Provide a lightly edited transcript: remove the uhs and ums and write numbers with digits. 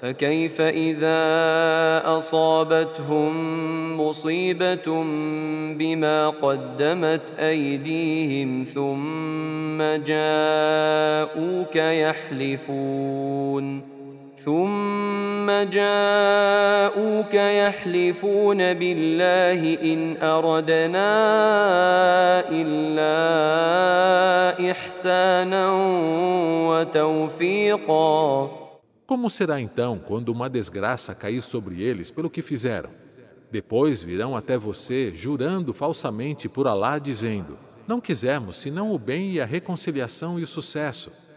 فكيف إذا أصابتهم مصيبة بما قدمت أيديهم ثم جاءوك يحلفون بالله إن أردنا إلا إحسانا وتوفيقا. Como será então quando uma desgraça cair sobre eles pelo que fizeram? Depois virão até você jurando falsamente por Alá, dizendo: não quisemos senão o bem e a reconciliação e o sucesso.